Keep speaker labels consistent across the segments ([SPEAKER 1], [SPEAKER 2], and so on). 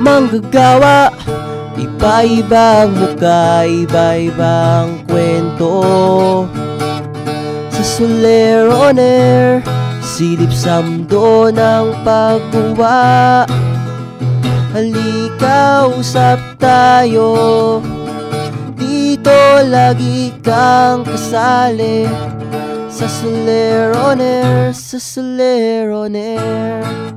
[SPEAKER 1] manggagawa, iba-ibang mukha, iba-ibang kwento. Sa Soler on Air, silip sa mundo ng pagguwa. Halika, usap tayo, dito lagi kang kasali. Sa Soler on Air, sa Soler on Air.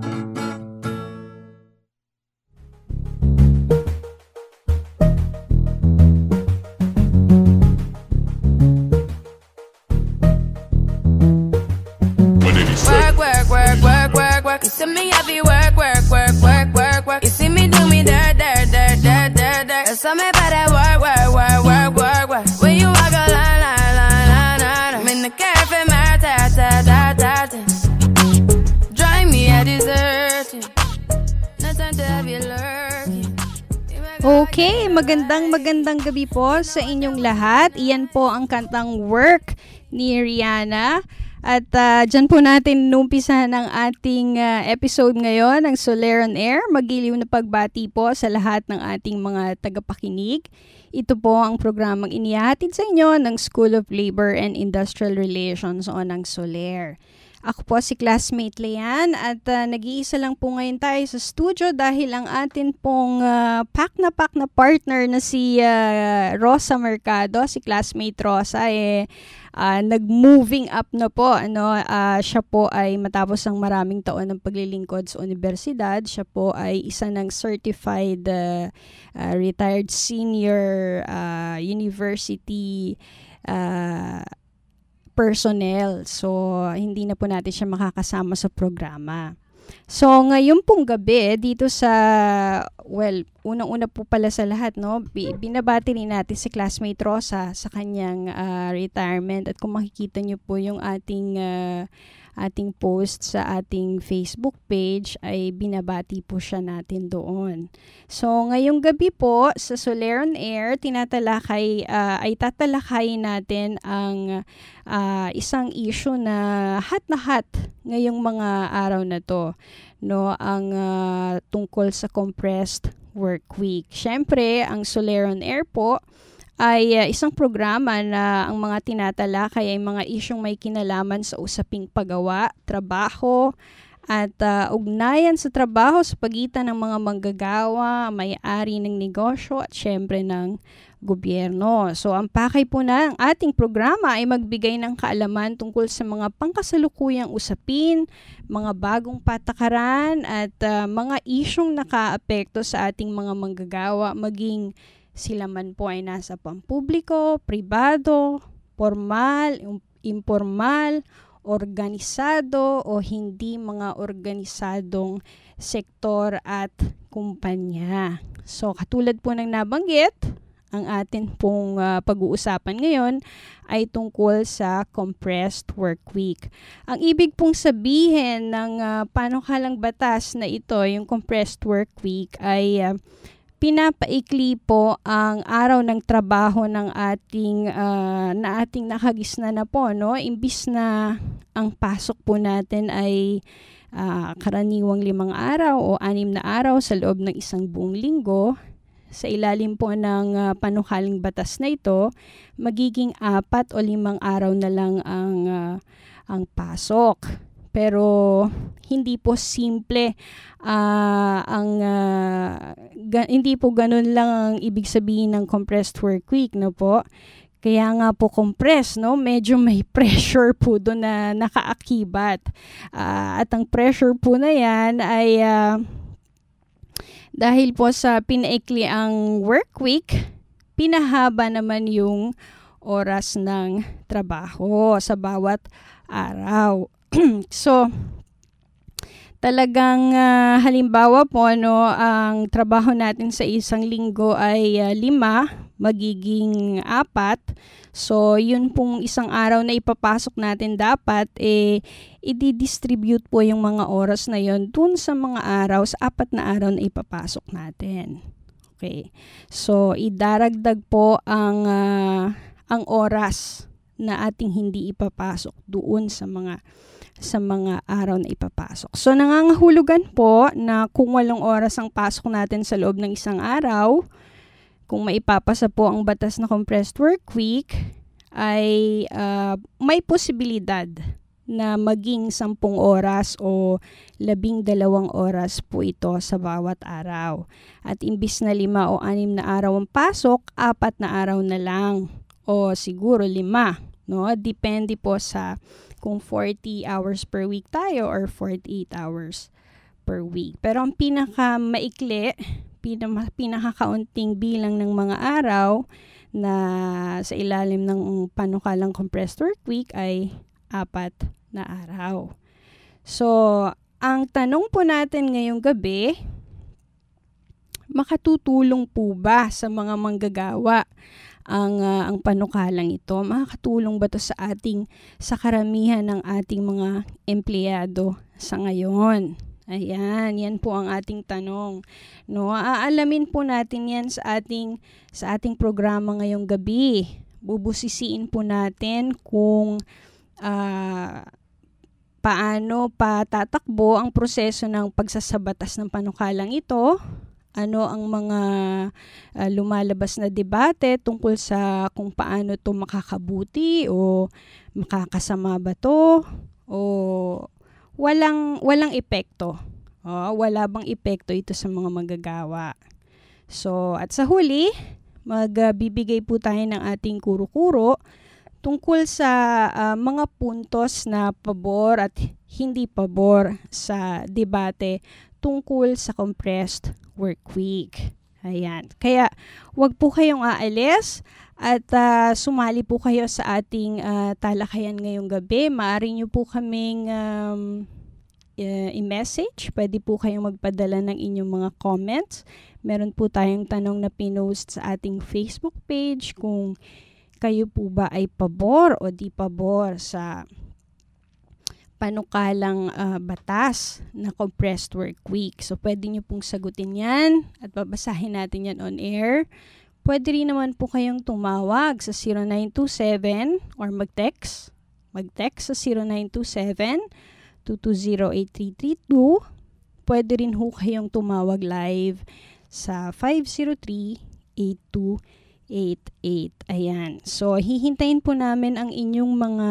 [SPEAKER 2] You see me happy work. You see me do me dirt. You saw me by that work. When you walk a line. I'm in the cafe, my ta. Drive me a dessert. Nothing to have you lurking.
[SPEAKER 3] Okay, magandang gabi po sa inyong lahat. Iyan po ang kantang Work ni Rihanna. At dyan po natin numpisahan ang ating episode ngayon ng Soler on Air. Magiliw na pagbati po sa lahat ng ating mga tagapakinig. Ito po ang programang inihatid sa inyo ng School of Labor and Industrial Relations o ng Soler. Ako po si classmate Leanne at nag-iisa lang po ngayon tayo sa studio dahil ang atin pong pack na partner na si Rosa Mercado, si classmate Rosa, nag-moving up na po. Siya po ay matapos ang maraming taon ng paglilingkod sa universidad. Siya po ay isa ng certified retired senior university personnel. So, hindi na po natin siya makakasama sa programa. So, ngayon pong gabi, dito sa, unang-una po pala sa lahat, no, binabati rin natin si classmate Rosa sa kanyang retirement. At kung makikita nyo po yung ating post sa ating Facebook page, ay binabati po siya natin doon. So, ngayong gabi po, sa Soler on Air, tatalakayin natin ang isang issue na hot ngayong mga araw na to, no, ang tungkol sa compressed work week. Siyempre, ang Soler on Air po ay isang programa na ang mga tinatalakay ay mga isyong may kinalaman sa usaping paggawa, trabaho, at ugnayan sa trabaho sa pagitan ng mga manggagawa, may-ari ng negosyo at syempre ng gobyerno. So, ang pakay po na ng ating programa ay magbigay ng kaalaman tungkol sa mga pangkasalukuyang usapin, mga bagong patakaran at mga isyong nakaapekto sa ating mga manggagawa, maging sila man po ay nasa pampubliko, pribado, formal, informal, organisado o hindi mga organisadong sektor at kumpanya. So, katulad po ng nabanggit, ang atin pong pag-uusapan ngayon ay tungkol sa compressed work week. Ang ibig pong sabihin ng panukalang batas na ito, yung compressed work week, ay pinapaikli po ang araw ng trabaho ng ating nakagisna na po, no? Imbis na ang pasok po natin ay karaniwang 5 araw o 6 na araw sa loob ng isang buong linggo, sa ilalim po ng panukaling batas na ito, magiging 4 o 5 araw na lang ang pasok. Pero hindi po simple hindi po ganun lang ang ibig sabihin ng compressed work week, no po. Kaya nga po compressed, no, medyo may pressure po doon na nakaakibat. At ang pressure po na yan ay dahil po sa pinaikli ang work week, pinahaba naman yung oras ng trabaho sa bawat araw. So, talagang halimbawa po, no, ang trabaho natin sa isang linggo ay 5, magiging 4. So, yun pong isang araw na ipapasok natin dapat, i-distribute po yung mga oras na yun dun sa mga araw, sa 4 na araw na ipapasok natin. Okay. So, idaragdag po ang oras na ating hindi ipapasok doon sa mga sa mga araw na ipapasok. So, nangangahulugan po na kung 8 oras ang pasok natin sa loob ng isang araw, kung maipapasa po ang batas na compressed work week, ay may posibilidad na maging 10 oras o 12 oras po ito sa bawat araw. At imbis na 5 o 6 na araw ang pasok, 4 na araw na lang o siguro 5. No? Depende po sa kung 40 hours per week tayo or 48 hours per week. Pero ang pinakamaikli, pinakakaunting bilang ng mga araw na sa ilalim ng panukalang compressed work week ay 4 na araw. So, ang tanong po natin ngayong gabi, makatutulong po ba sa mga manggagawa ang panukalang ito? Makakatulong ba ito sa karamihan ng ating mga empleyado sa ngayon? Ayan, yan po ang ating tanong. No, aalamin po natin yan sa ating programa ngayong gabi. Bubusisiin po natin kung paano patatakbo ang proseso ng pagsasabatas ng panukalang ito. Ano ang mga lumalabas na debate tungkol sa kung paano ito makakabuti o makakasama ba ito o walang epekto. Wala bang epekto ito sa mga manggagawa. So, at sa huli, magbibigay po tayo ng ating kuro-kuro tungkol sa mga puntos na pabor at hindi pabor sa debate tungkol sa compressed work week. Ayan. Kaya, wag po kayong aalis at sumali po kayo sa ating talakayan ngayong gabi. Maaari nyo po kaming i-message. Pwede po kayong magpadala ng inyong mga comments. Meron po tayong tanong na pinost sa ating Facebook page kung kayo po ba ay pabor o di pabor sa panukalang batas na compressed work week. So, pwede nyo pong sagutin yan at babasahin natin yan on air. Pwede rin naman po kayong tumawag sa 0927 or mag-text sa 0927-220-8332. Pwede rin ho kayong tumawag live sa 503-8288. Ayan. So, hihintayin po namin ang inyong mga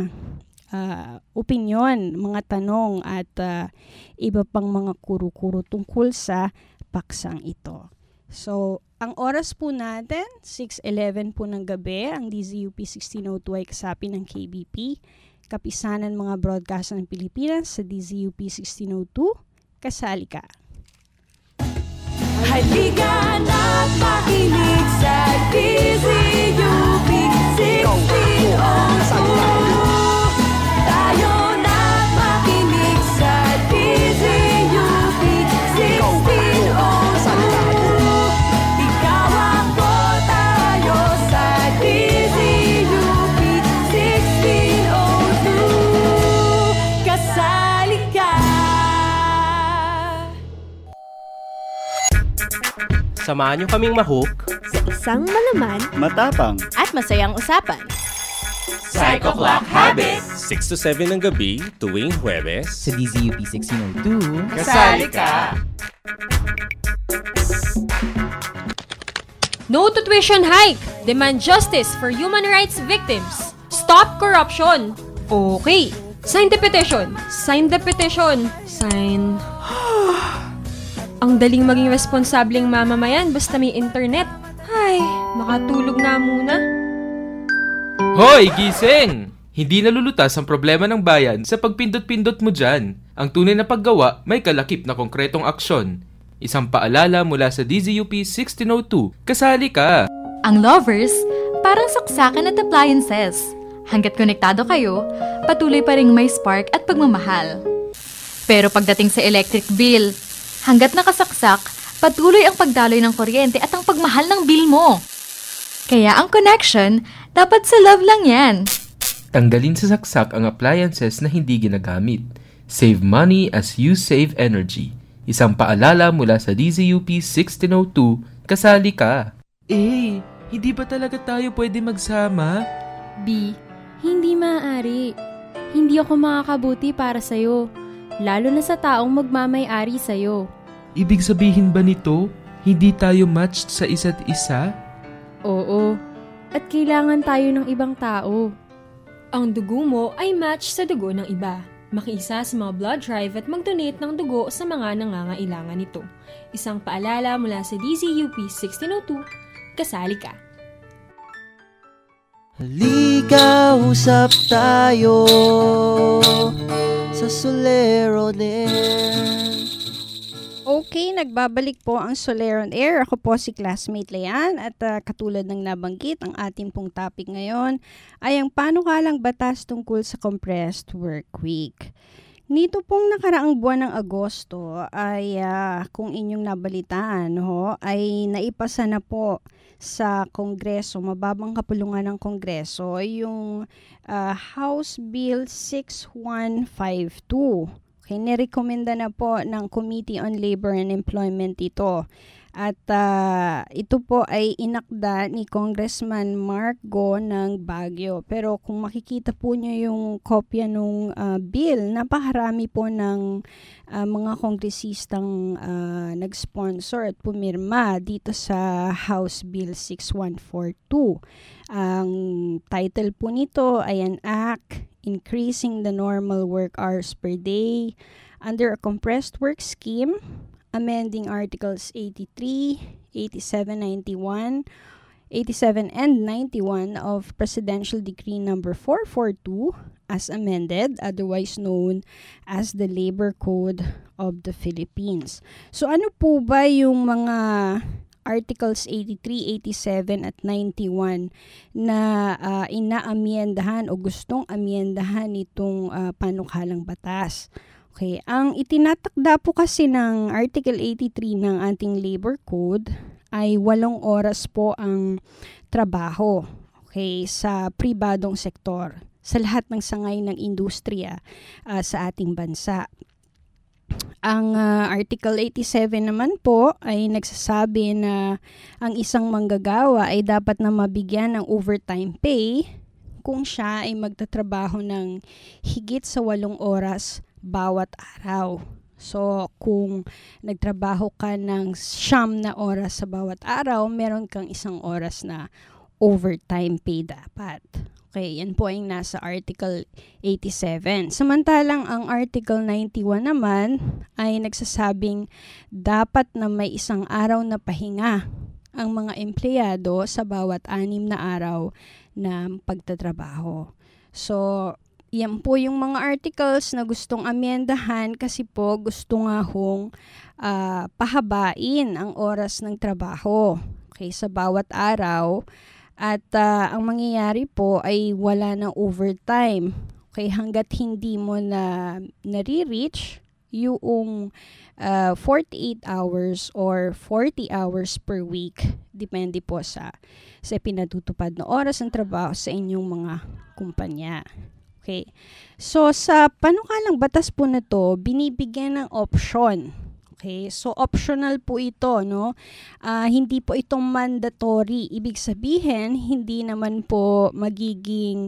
[SPEAKER 3] opinyon, mga tanong at iba pang mga kuro-kuro tungkol sa paksang ito. So, ang oras po natin, 6:11 po ng gabi, ang DZUP 1602 ay kasapi ng KBP, Kapisanan mga Broadcaster ng Pilipinas sa DZUP 1602. Kasali ka!
[SPEAKER 2] Halika na't makinig sa DZUP 1602. Tayo na't makinig sa DZUP 1602. Ikaw ako, tayo sa DZUP 1602. Kasali ka!
[SPEAKER 1] Samahan nyo kaming mahook
[SPEAKER 4] sa isang malaman,
[SPEAKER 5] matapang,
[SPEAKER 4] at masayang usapan.
[SPEAKER 6] Psycho Clock Habit! 6 to 7 ng gabi, tuwing Huwebes.
[SPEAKER 7] Sa DZUP 1602,
[SPEAKER 6] Kasali ka!
[SPEAKER 8] No to tuition hike! Demand justice for human rights victims! Stop corruption! Okay! Sign the petition! Sign the petition! Sign... Ang daling maging responsableng mamamayan basta may internet. Ay, makatulog na muna.
[SPEAKER 9] Hoy, gising! Hindi nalulutas ang problema ng bayan sa pagpindot-pindot mo dyan. Ang tunay na paggawa may kalakip na konkretong aksyon. Isang paalala mula sa DZUP 1602. Kasali ka!
[SPEAKER 10] Ang lovers, parang saksakan at appliances. Hanggat konektado kayo, patuloy pa ring may spark at pagmamahal. Pero pagdating sa electric bill, hanggat nakasaksak, patuloy ang pagdaloy ng kuryente at ang pagmahal ng bill mo. Kaya ang connection, dapat sa love lang yan.
[SPEAKER 9] Tanggalin sa saksak ang appliances na hindi ginagamit. Save money as you save energy. Isang paalala mula sa DZUP 1602. Kasali ka!
[SPEAKER 11] Hindi ba talaga tayo pwede magsama?
[SPEAKER 12] B, hindi maaari.
[SPEAKER 5] hindi ako makakabuti para sa'yo, lalo na sa taong magmamay-ari sa'yo.
[SPEAKER 9] Ibig sabihin ba nito, hindi tayo matched sa isa't isa?
[SPEAKER 5] Oo, at kailangan tayo ng ibang tao.
[SPEAKER 8] Ang dugo mo ay match sa dugo ng iba. Makiisa sa mga blood drive at mag-donate ng dugo sa mga nangangailangan nito. Isang paalala mula sa DZUP 1602, kasali ka.
[SPEAKER 1] Halika, usap tayo sa Solero
[SPEAKER 3] Okay, nagbabalik po ang Solero on Air. Ako po si classmate Leanne at katulad ng nabanggit, ang ating pong topic ngayon ay ang panukalang batas tungkol sa compressed work week. Nito pong nakaraang buwan ng Agosto ay kung inyong nabalitaan, ay naipasa na po sa Kongreso, mababang kapulungan ng Kongreso, yung House Bill 6152. Okay, nirekomenda na po ng Committee on Labor and Employment ito. At ito po ay inakda ni Congressman Mark Go ng Baguio. Pero kung makikita po niyo yung kopya ng bill, napakarami po ng mga kongresistang nag-sponsor at pumirma dito sa House Bill 6142. Ang title po nito ay an act increasing the normal work hours per day under a compressed work scheme, amending Articles 83, 87, 91, 87 and 91 of Presidential Decree Number 442 as amended, otherwise known as the Labor Code of the Philippines. So ano po ba yung mga Articles 83, 87 at 91 na inaamyendahan o gustong amyendahan itong panukalang batas? Okay, ang itinatakda po kasi ng Article 83 ng ating Labor Code ay 8 oras po ang trabaho, okay, sa pribadong sektor, sa lahat ng sangay ng industriya sa ating bansa. Ang Article 87 naman po ay nagsasabi na ang isang manggagawa ay dapat na mabigyan ng overtime pay kung siya ay magtatrabaho ng higit sa 8 oras bawat araw. So, kung nagtrabaho ka ng 9 na oras sa bawat araw, meron kang 1 oras na overtime pay dapat. Okay, yan po ang nasa Article 87. Samantalang ang Article 91 naman ay nagsasabing dapat na may 1 araw na pahinga ang mga empleyado sa bawat 6 na araw na pagtatrabaho. So, yan po yung mga articles na gustong amyendahan kasi po gusto nga hong pahabain ang oras ng trabaho, okay, sa bawat araw. At ang mangyayari po ay wala ng overtime. Okay, hanggat hindi mo na nare-reach yung 48 hours or 40 hours per week. Depende po sa pinatutupad na oras ng trabaho sa inyong mga kumpanya. Okay. So, sa panukalang batas po na to, binibigyan ng option. Okay, so optional po ito, no? Hindi po ito mandatory. Ibig sabihin, hindi naman po magiging,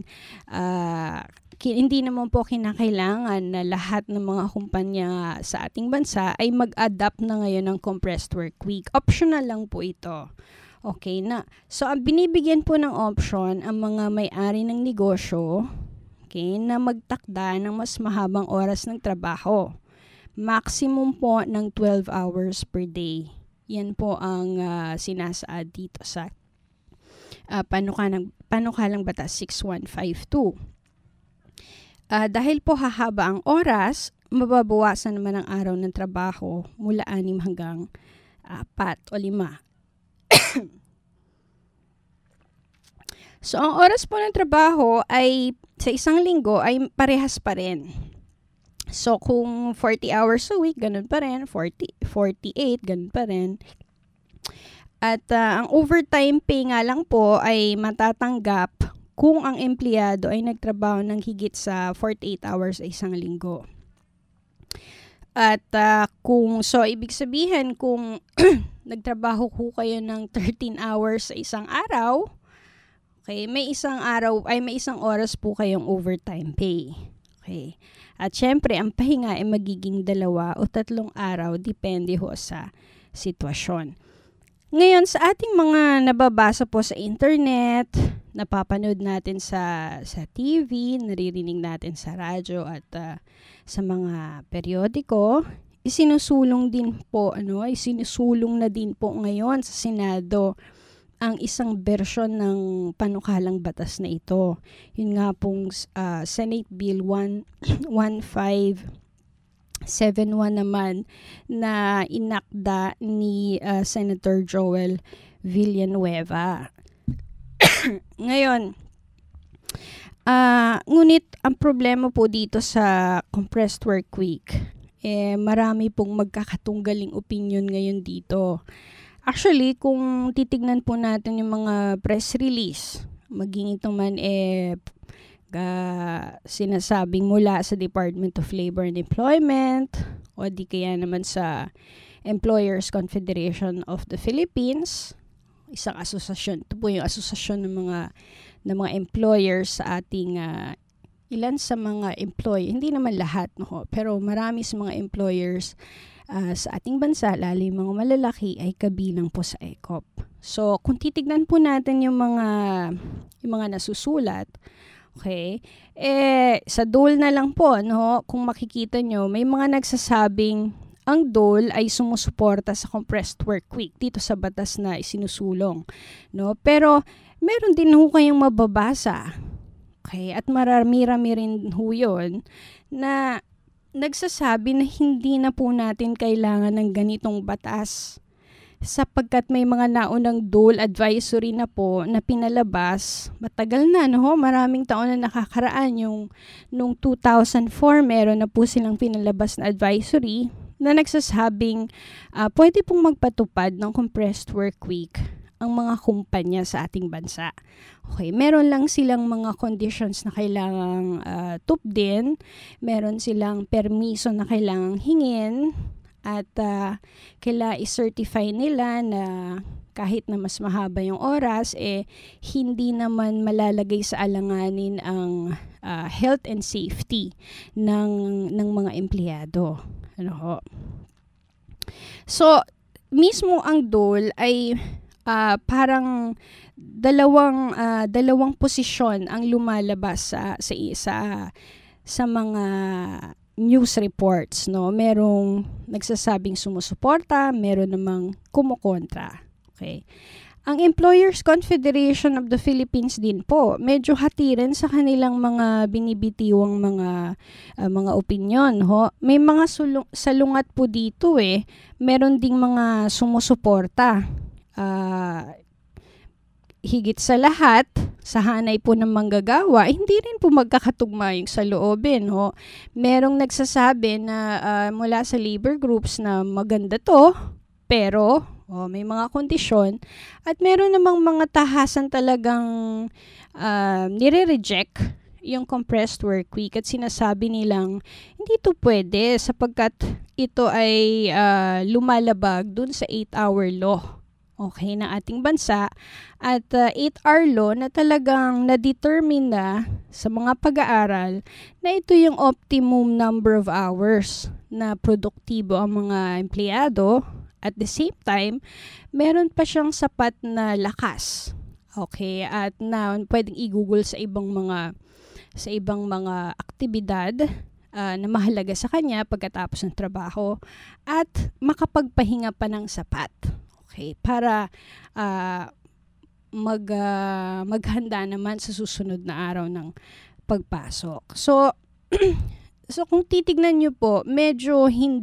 [SPEAKER 3] hindi naman po kinakailangan na lahat ng mga kumpanya sa ating bansa ay mag-adapt na ngayon ng compressed work week. Optional lang po ito. Okay na. So, ang binibigyan po ng option ang mga may-ari ng negosyo, okay, na magtakda ng mas mahabang oras ng trabaho. Maximum po ng 12 hours per day. Yan po ang sinasaad dito sa panukalang batas 6152. Dahil po hahaba ang oras, mababawasan naman ang araw ng trabaho mula 6 hanggang 4 o 5. So, ang oras po ng trabaho ay sa isang linggo ay parehas pa rin. So, kung 40 hours a week, ganun pa rin. 48, ganun pa rin. At ang overtime pay nga lang po ay matatanggap kung ang empleyado ay nagtrabaho ng higit sa 48 hours sa isang linggo. At ibig sabihin, kung nagtrabaho ko kayo ng 13 hours sa isang araw, okay, may isang oras po kayong overtime pay. Okay. At syempre, ang pahinga ay magiging 2 o 3 araw, depende ho sa sitwasyon. Ngayon, sa ating mga nababasa po sa internet, napapanood natin sa TV, naririnig natin sa radyo at sa mga periodiko, isinusulong na din po ngayon sa Senado ang isang bersyon ng panukalang batas na ito. Yun nga pong Senate Bill 1571 naman na inakda ni Senator Joel Villanueva. Ngayon, ngunit ang problema po dito sa compressed work week, marami pong magkakatunggaling opinion ngayon dito. Actually, kung titignan po natin yung mga press release, maging ito man sinasabing mula sa Department of Labor and Employment o di kaya naman sa Employers Confederation of the Philippines, isang asosasyon. Ito po yung asosasyon ng mga employers sa ating ilan sa mga employee, hindi naman lahat, no, pero marami sa mga employers sa ating bansa, lalo yung mga malalaki, ay kabilang po sa ECOP. So, kung titignan po natin yung mga nasusulat, okay, sa DOL na lang po, no, kung makikita nyo, may mga nagsasabing ang DOL ay sumusuporta sa compressed work week dito sa batas na isinusulong, no? Pero meron din ho kayong mababasa, okay, at marami-rami rin ho yun, na nagsasabi na hindi na po natin kailangan ng ganitong batas sapagkat may mga naunang DOL advisory na po na pinalabas. Matagal na, no? Maraming taon na nakakaraan. Nung 2004, meron na po silang pinalabas na advisory na nagsasabing pwede pong magpatupad ng compressed work week ang mga kumpanya sa ating bansa. Okay, meron lang silang mga conditions na kailangang tupdin, meron silang permiso na kailangang hingin, at kailangan i-certify nila na kahit na mas mahaba yung oras, hindi naman malalagay sa alanganin ang health and safety ng mga empleyado. Ano ho? So, mismo ang DOL ay parang dalawang posisyon ang lumalabas sa mga news reports, no? Merong nagsasabing sumusuporta, meron namang kumukontra. Okay. Ang Employers Confederation of the Philippines din po, medyo hati rin sa kanilang mga binibitiwang mga opinyon, ho. May mga salungat po dito Meron ding mga sumusuporta. Higit sa lahat, sa hanay po ng manggagawa, hindi rin po magkakatugma yung sa loobin. Ho. Merong nagsasabi na mula sa labor groups na maganda to, pero may mga kondisyon. At meron namang mga tahasan talagang nire-reject yung compressed work week at sinasabi nilang hindi to pwede sapagkat ito ay lumalabag dun sa 8-hour law. Okay, ng ating bansa, at 8-hour law na talagang na-determine na sa mga pag-aaral na ito yung optimum number of hours na produktibo ang mga empleyado. At the same time, meron pa siyang sapat na lakas. Okay, at na pwedeng i-google sa ibang mga aktibidad na mahalaga sa kanya pagkatapos ng trabaho at makapagpahinga pa ng sapat. Okay, para maghanda naman sa susunod na araw ng pagpasok. So kung titignan niyo po, medyo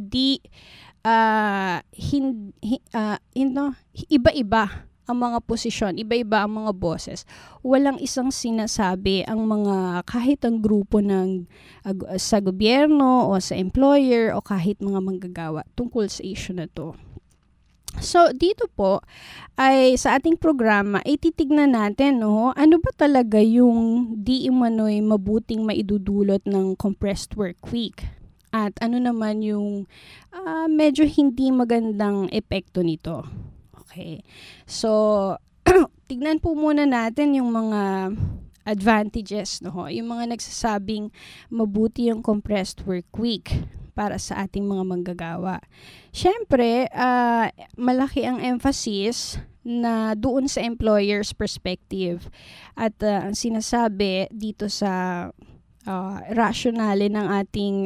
[SPEAKER 3] iba-iba ang mga posisyon, iba-iba ang mga boses. Walang isang sinasabi ang kahit ang grupo sa gobyerno o sa employer o kahit mga manggagawa tungkol sa issue na to. So, dito po, ay sa ating programa, ay titignan natin, no, ano ba talaga yung di umano'y mabuting maidudulot ng compressed work week? At ano naman yung medyo hindi magandang epekto nito? Okay. So, tignan po muna natin yung mga advantages, no ho, yung mga nagsasabing mabuti yung compressed work week para sa ating mga manggagawa. Siyempre, malaki ang emphasis na doon sa employer's perspective at ang sinasabi dito sa rationale ng ating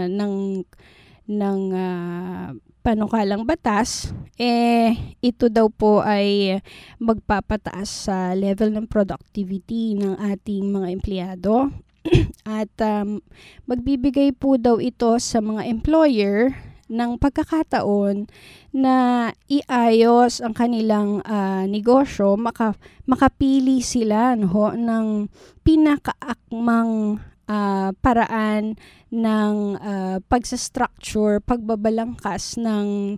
[SPEAKER 3] ng panukalang batas, ito daw po ay magpapataas sa level ng productivity ng ating mga empleyado at magbibigay po daw ito sa mga employer ng pagkakataon na iayos ang kanilang negosyo, makapili sila ng pinakaakmang paraan ng pagsa-structure, pagbabalangkas ng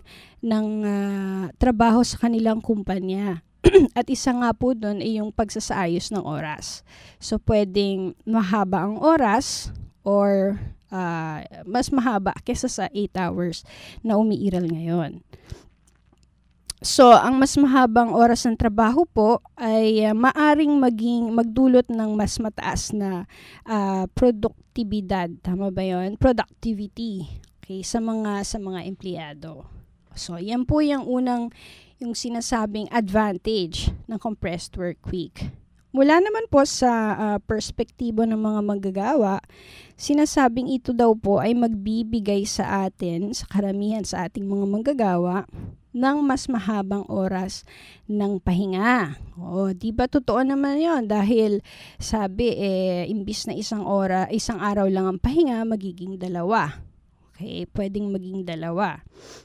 [SPEAKER 3] trabaho sa kanilang kumpanya. At isa nga po doon ay yung pagsasaayos ng oras. So, pwedeng mahaba ang oras or mas mahaba kesa sa 8 hours na umiiral ngayon. So, ang mas mahabang oras ng trabaho po ay maaring magdulot ng mas mataas na produktibidad. Tama ba yun? Productivity. Okay, sa mga empleyado. So, yan po yung sinasabing advantage ng compressed work week. Mula naman po sa perspektibo ng mga manggagawa, sinasabing ito daw po ay magbibigay sa atin, sa karamihan sa ating mga manggagawa, ng mas mahabang oras ng pahinga. Di ba totoo naman 'yon? Dahil sabi imbis na isang araw lang ang pahinga, magiging 2. Okay, pwedeng maging 2.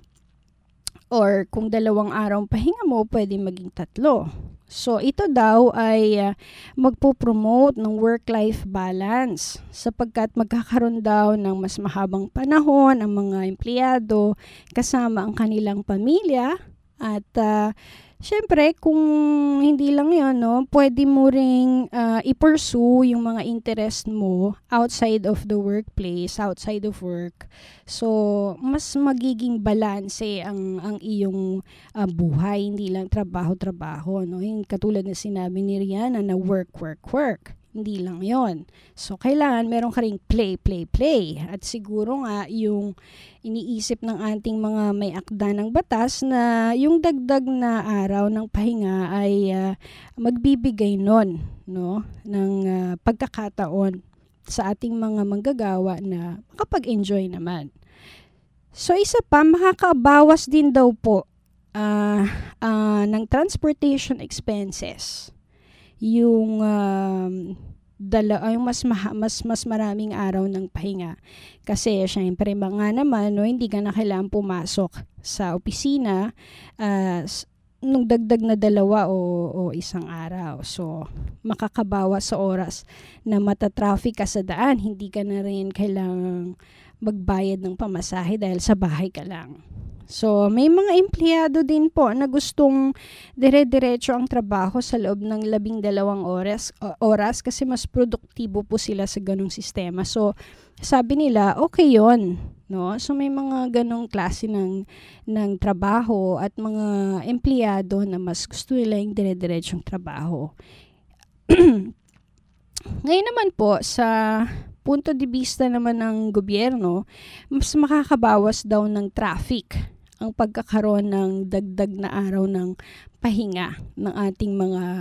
[SPEAKER 3] Or kung 2 araw ang pahinga mo, pwedeng maging 3. So, ito daw ay magpo-promote ng work-life balance sapagkat magkakaroon daw ng mas mahabang panahon ang mga empleyado kasama ang kanilang pamilya at syempre, kung hindi lang yun, pwede mo ring i-pursue yung mga interest mo outside of the workplace, outside of work. So, mas magiging balanse ang iyong buhay, hindi lang trabaho-trabaho. Yung katulad na sinabi ni Rihanna na work. Hindi lang yon. So, kailangan meron ka ring play. At siguro nga, yung iniisip ng ating mga may akda ng batas na yung dagdag na araw ng pahinga ay magbibigay nun, ng pagkakataon sa ating mga manggagawa na makapag-enjoy naman. So, isa pa, makakabawas din daw po ng transportation expenses yung mas maraming araw ng pahinga. Kasi syempre naman hindi ka na kailangan pumasok sa opisina nung dagdag na 2 o 1 araw. So, makakabawas sa oras na matatraffic ka sa daan. Hindi ka na rin kailangang magbayad ng pamasahe dahil sa bahay ka lang. So, may mga empleyado din po na gustong dire-diretso ang trabaho sa loob ng 12 oras kasi mas produktibo po sila sa ganung sistema. So, sabi nila, okay yon, So, may mga ganong klase ng trabaho at mga empleyado na mas gusto nila yung dire-diretsong trabaho. Ngayon naman po, sa punto de vista naman ng gobyerno, mas makakabawas daw ng traffic ang pagkakaroon ng dagdag na araw ng pahinga ng ating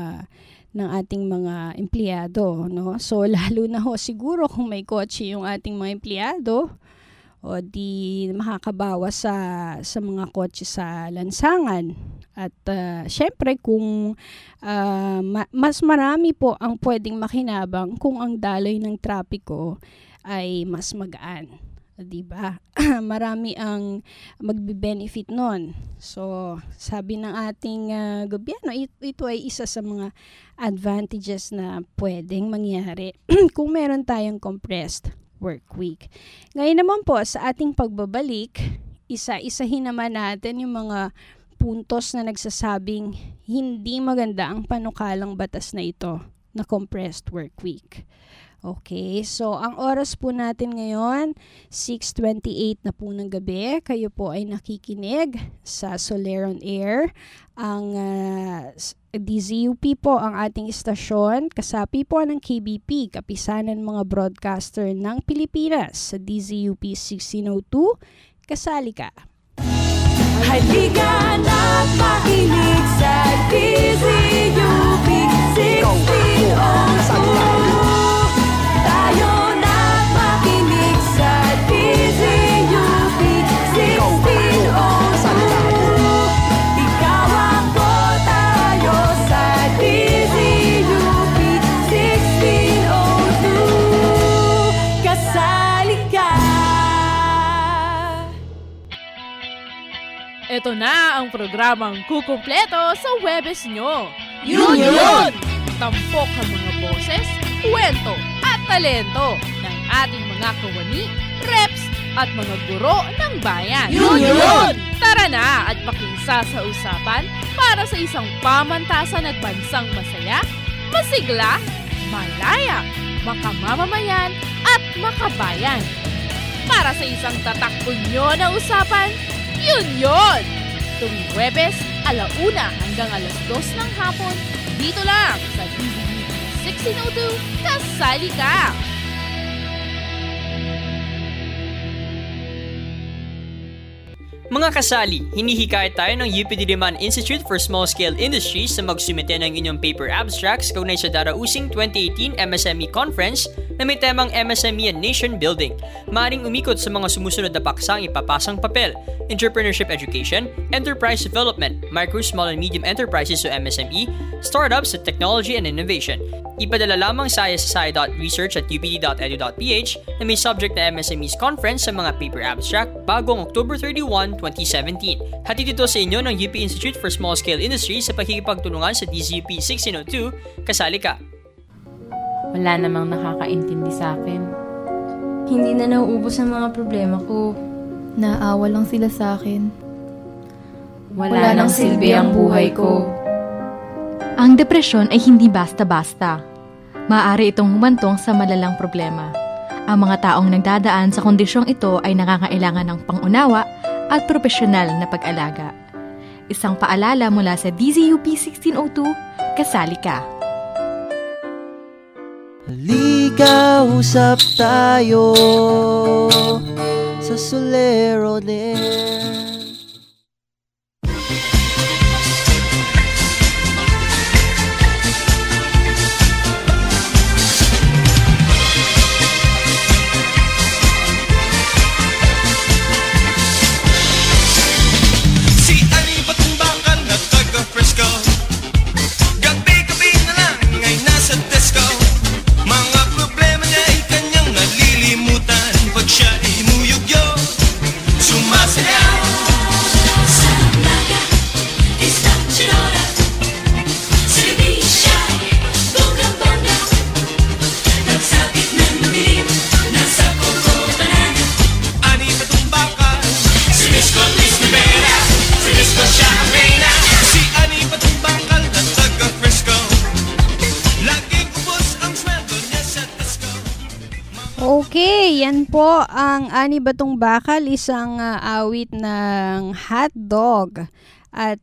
[SPEAKER 3] mga empleyado, So lalo na siguro kung may kotse yung ating mga empleyado, o di makakabawas sa mga kotse sa lansangan. At syempre kung mas marami po ang pwedeng makinabang kung ang daloy ng trapiko ay mas magaan. Diba? Marami ang magbe-benefit nun. So, sabi ng ating gobyerno, ito ay isa sa mga advantages na pwedeng mangyari kung meron tayong compressed work week. Ngayon naman po, sa ating pagbabalik, isa-isahin naman natin yung mga puntos na nagsasabing hindi maganda ang panukalang batas na ito na compressed work week. Okay, so ang oras po natin ngayon, 6:28 na po ng gabi. Kayo po ay nakikinig sa Soler on Air. Ang DZUP po ang ating istasyon, kasapi po ng KBP, Kapisanan Mga Broadcaster ng Pilipinas sa DZUP 1602. Kasali ka!
[SPEAKER 2] Halika na't makinig sa DZUP 1602. Tayo na't makinig sa DZUP 1602. Ikaw ako, tayo sa DZUP 1602. Kasali ka!
[SPEAKER 11] Ito na ang programang kukumpleto sa Webes nyo.
[SPEAKER 2] Yun!
[SPEAKER 11] Tampok ang mga boses, kwento at talento ng ating mga kawani, reps at mga guro ng bayan.
[SPEAKER 2] Yun!
[SPEAKER 11] Tara na at pakisa sa usapan para sa isang pamantasan at bansang masaya, masigla, malaya, makamamamayan at makabayan. Para sa isang tatak-unyo na usapan, yun! Tuwing Huwebes, 1:00 hanggang 2:00 ng hapon, dito lang sa DZUP 1602, kasali ka!
[SPEAKER 12] Mga kasali, hinihikayat tayo ng UP Diliman Institute for Small Scale Industries na magsumite ng inyong paper abstracts kaugnay sa darausing 2018 MSME Conference na may temang MSME and Nation Building. Maaring umikot sa mga sumusunod na paksang ipapasang papel: entrepreneurship education, enterprise development, micro, small and medium enterprises o MSME, startups at technology and innovation. Ipadala lamang sa isasci.research@upd.edu.ph na may subject na MSMEs Conference sa mga paper abstract bagong October 31, 2017. Hatid ito sa inyo ng UP Institute for Small Scale Industries sa pakikipagtulungan sa DZUP 1602. Kasali ka!
[SPEAKER 5] Wala namang nakakaintindi sa akin.
[SPEAKER 13] Hindi na nauubos ang mga problema ko.
[SPEAKER 14] Naawa lang sila sa akin.
[SPEAKER 5] Wala nang silbi ang buhay ko.
[SPEAKER 10] Ang depresyon ay hindi basta-basta. Maaari itong humantong sa malalang problema. Ang mga taong nagdadaan sa kondisyong ito ay nangangailangan ng pangunawa at profesional na pag-alaga. Isang paalala mula sa DZUP 1602, kasali ka!
[SPEAKER 1] Halika, usap tayo sa Soler on Air.
[SPEAKER 3] Okay, yan po ang Ani Batong Bakal, isang awit ng hotdog. At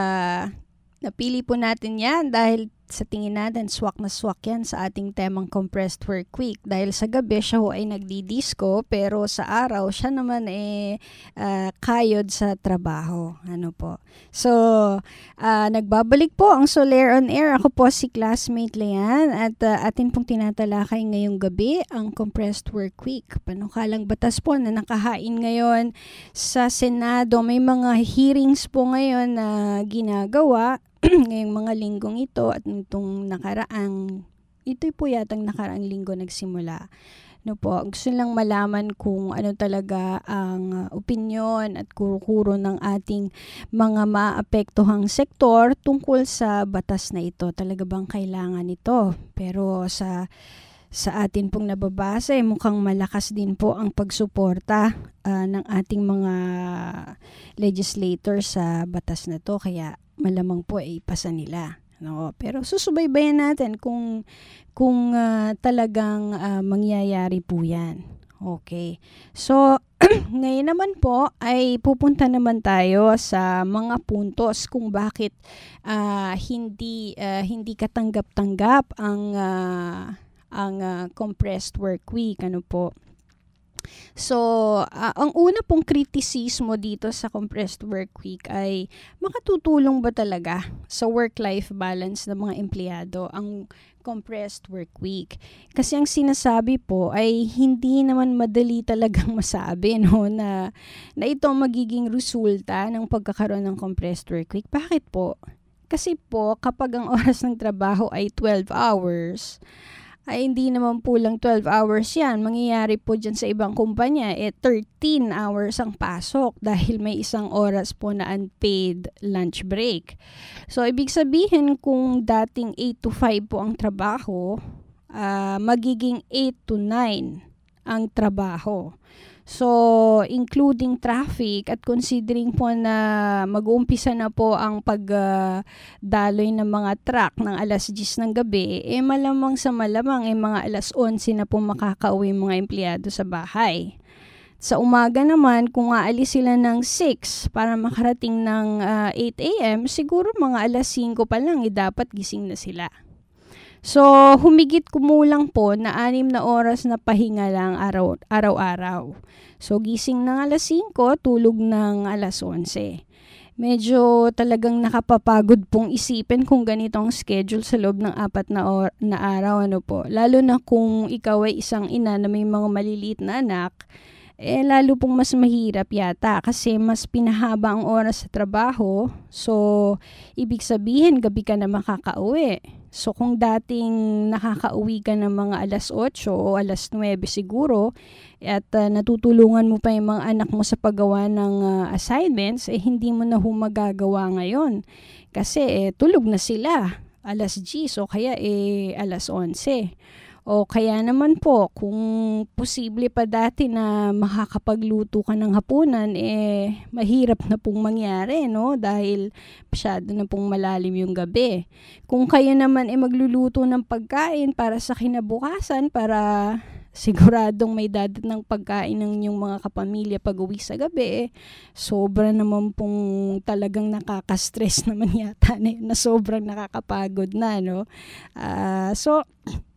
[SPEAKER 3] napili po natin yan dahil sa tingin natin swak na swak yan sa ating temang compressed work week. Dahil sa gabi siya ho ay nagdi-disco, pero sa araw siya naman kayod sa trabaho. Ano po. So, nagbabalik po ang Soler on Air. Ako po si classmate Leanne at atin pong tinatalakay ngayong gabi ang compressed work week. Panukalang batas po na nakahain ngayon sa Senado. May mga hearings po ngayon na ginagawa ngayong mga linggong ito at itong ito'y po yatang nakaraang linggo nagsimula. No po, gusto lang malaman kung ano talaga ang opinyon at kuro-kuro ng ating mga maapektuhang sektor tungkol sa batas na ito. Talaga bang kailangan ito? Pero sa atin pong nababasa, mukhang malakas din po ang pagsuporta ng ating mga legislators sa batas na to. Kaya malamang po ay ipasa nila. No, pero susubaybayan natin kung talagang mangyayari po 'yan. Okay. So ngayon naman po ay pupunta naman tayo sa mga puntos kung bakit hindi katanggap-tanggap ang compressed work week, ano po. So, ang una pong kritisismo dito sa compressed work week ay makatutulong ba talaga sa work-life balance ng mga empleyado ang compressed work week? Kasi ang sinasabi po ay hindi naman madali talagang masabi, no, na ito ang magiging resulta ng pagkakaroon ng compressed work week. Bakit po? Kasi po kapag ang oras ng trabaho ay 12 hours, ay hindi naman po lang 12 hours yan. Mangyayari po dyan sa ibang kumpanya, 13 hours ang pasok dahil may isang oras po na unpaid lunch break. So, ibig sabihin kung dating 8 to 5 po ang trabaho, magiging 8 to 9 ang trabaho. So, including traffic at considering po na mag-uumpisa na po ang pagdaloy ng mga truck ng alas 10 ng gabi, malamang sa malamang mga alas 11 na po makakauwi mga empleyado sa bahay. Sa umaga naman, kung aalis sila ng 6 para makarating ng 8 a.m., siguro mga alas 5 pa lang dapat gising na sila. So, humigit kumulang po na 6 na oras na pahinga lang araw-araw. So, gising ng alas 5, tulog ng alas 11. Medyo talagang nakapapagod pong isipin kung ganito ang schedule sa loob ng 4 na araw, ano po. Lalo na kung ikaw ay isang ina na may mga maliliit na anak, lalo pong mas mahirap yata kasi mas pinahaba ang oras sa trabaho. So, ibig sabihin, gabi ka na makakauwi. So, kung dating nakakauwi ka ng mga alas 8 o alas 9 siguro, at natutulungan mo pa yung mga anak mo sa paggawa ng assignments, hindi mo na magagawa ngayon. Kasi tulog na sila, alas 10 o kaya alas 11. O kaya naman po, kung posible pa dati na makakapagluto ka ng hapunan, mahirap na pong mangyari, no? Dahil masyado na pong malalim yung gabi. Kung kayo naman magluluto ng pagkain para sa kinabukasan, para siguradong may dadat ng pagkain ng inyong mga kapamilya pag-uwi sa gabi, sobra naman pong talagang nakaka-stress naman yata na sobrang nakakapagod na, no? So,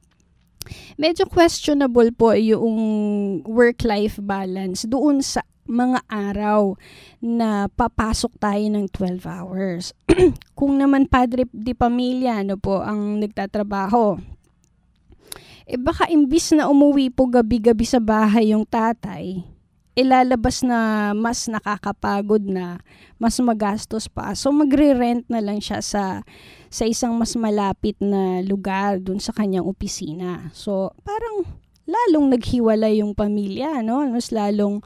[SPEAKER 3] medyo questionable po yung work-life balance doon sa mga araw na papasok tayo ng 12 hours. Kung naman padre di pamilya po ang nagtatrabaho, baka imbis na umuwi po gabi-gabi sa bahay yung tatay, ilalabas na mas nakakapagod na, mas magastos pa. So magre-rent na lang siya sa isang mas malapit na lugar dun sa kanyang opisina. So parang lalong naghiwalay yung pamilya, no? Mas lalong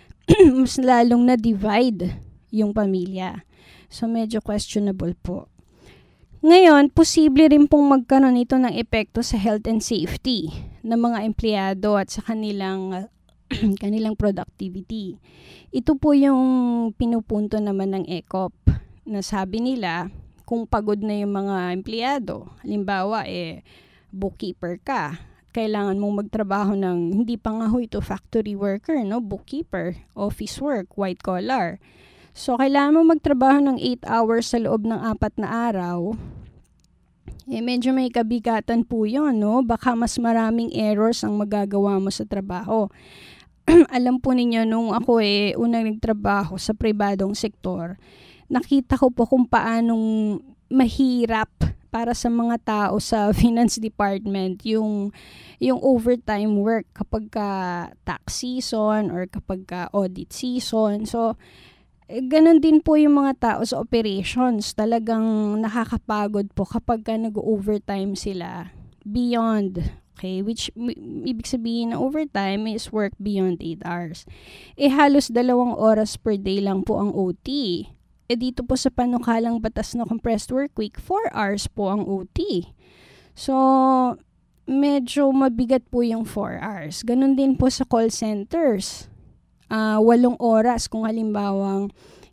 [SPEAKER 3] na-divide yung pamilya. So medyo questionable po. Ngayon, posible rin pong magkaroon ito ng epekto sa health and safety ng mga empleyado at sa kanilang productivity. Ito po yung pinupunto naman ng ECOP na sabi nila kung pagod na yung mga empleyado. Halimbawa, bookkeeper ka. Kailangan mong magtrabaho ng hindi pa nga ito factory worker, no? Bookkeeper, office work, white collar. So, kailangan mo magtrabaho ng 8 hours sa loob ng 4 na araw. Medyo may kabigatan po yun, no? Baka mas maraming errors ang magagawa mo sa trabaho. Alam po ninyo, nung ako unang nagtrabaho sa pribadong sektor, nakita ko po kung paanong mahirap para sa mga tao sa finance department yung overtime work kapag ka tax season or kapag ka audit season. So, ganun din po yung mga tao sa operations. Talagang nakakapagod po kapag ka nag-overtime sila beyond. Okay, which ibig sabihin na overtime is work beyond 8 hours. Halos 2 oras per day lang po ang OT. Dito po sa panukalang batas na compressed work week, 4 hours po ang OT. So, medyo mabigat po yung 4 hours. Ganun din po sa call centers. 8 oras kung halimbawang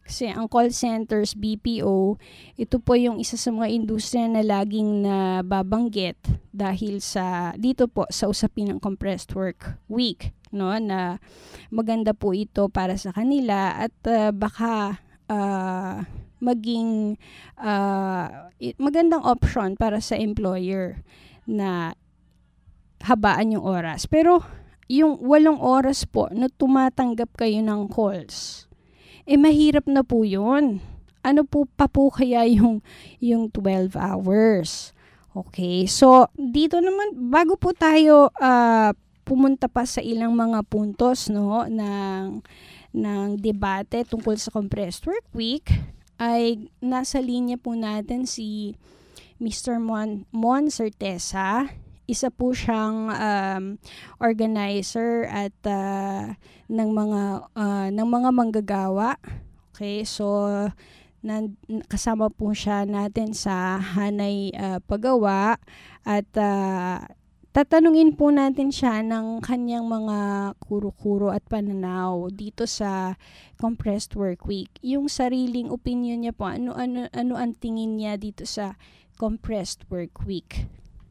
[SPEAKER 3] Kasi ang call centers, BPO, ito po yung isa sa mga industriya na laging nababanggit dahil dito po sa usapin ng compressed work week, no, na maganda po ito para sa kanila at baka maging magandang option para sa employer na habaan yung oras. Pero yung 8 oras po na tumatanggap kayo ng calls, mahirap na po yun. Ano po pa po kaya yung 12 hours? Okay, so dito naman, bago po tayo pumunta pa sa ilang mga puntos, no, ng debate tungkol sa compressed work week, ay nasa linya po natin si Mr. Mon Certeza. Isa po siyang organizer at ng mga manggagawa. Okay, so kasama po siya natin sa Hanay Paggawa at tatanungin po natin siya ng kanyang mga kuro-kuro at pananaw dito sa compressed work week. Yung sariling opinion niya po, ano ang tingin niya dito sa compressed work week.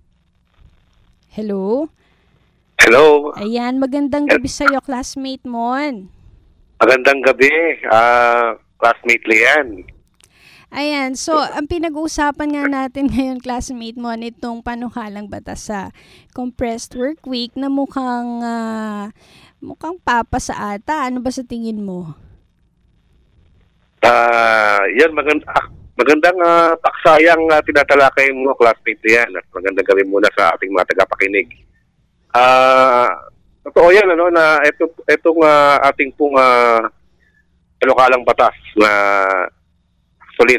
[SPEAKER 3] Hello?
[SPEAKER 15] Hello.
[SPEAKER 3] Ayan, magandang gabi sa'yo, classmate Mon.
[SPEAKER 15] Magandang gabi, classmate Lian.
[SPEAKER 3] Ayan, so ang pinag-uusapan nga natin ngayon, classmate Mon, itong panukalang batas sa compressed work week na mukhang papa sa ata. Ano ba sa tingin mo?
[SPEAKER 15] Yan, magandang paksayang tinatalakay mo, classmate yan. At magandang gabi muna sa ating mga tagapakinig. Totoo yan, na itong ating pong panukalang batas na actually